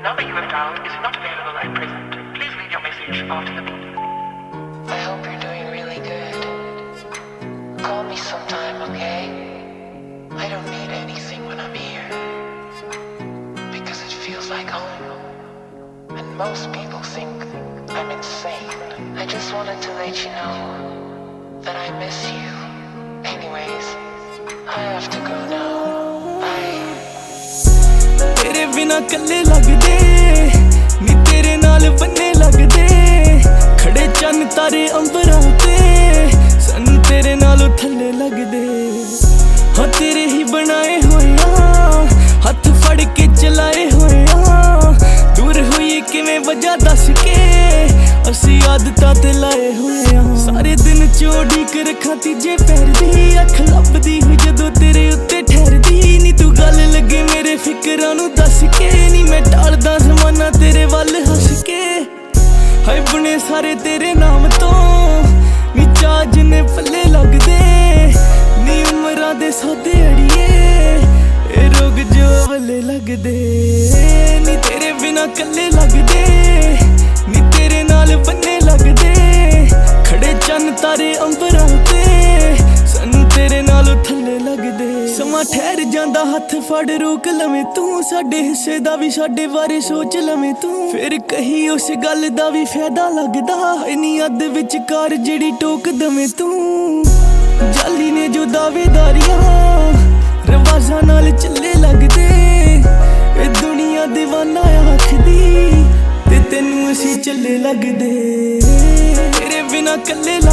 number you have dialed is not available at present. Please leave your message after the beep. I hope you're doing really good. Call me sometime, okay? I don't need anything when I'm here, because it feels like home. And most people think I'm insane. I just wanted to let you know that I miss you. Anyways, I have to go now. Bye. तेरे बिना कल्ले लगदे नी तेरे नाल बन्ने लगदे खड़े चन्न तारे अंबरां ते सानू तेरे नालों थल्ले लगदे हाँ तेरे ही बनाए होया हथ फड़ के चलाए होया दूर हुई किवें वजह दस के असी आदतां ते लाए होया सारे दिन चोड़ीक रखां तीजे पैर दी अख लभदी हुई जदों तेरे उत्ते ठहरदी नी तू गल लगे मेरे फिकरां नू दस के नी मैं टालदा ज़माना तेरे वल हस के हाय बने सारे तेरे नाम तो नी चाह जिन्ने पल्ले लगदे नी उमरां दे सौदे अड़िए ए रोग जो अवले लगदे नी तेरे बिना कल्ले लगदे नी तेरे नाल बन्ने लगदे खड़े चन्न तारे अंबरां ते सानू तेरे नालों थल्ले लगदे समा ठहर जांदा हथ फड़ रोक लवें तू साडे हिस्से दा भी साडे बारे सोच लवें तू फिर कही उस गल दा भी फायदा लगदा इन्नी अद विचकार जेड़ी टोक दवें तू जाली ने जो दावेदारियां रवाजां नाल चले लगदे ए दुनिया दीवाना आखदी ते तेनू असी चले लगदे तेरे बिना कल्ले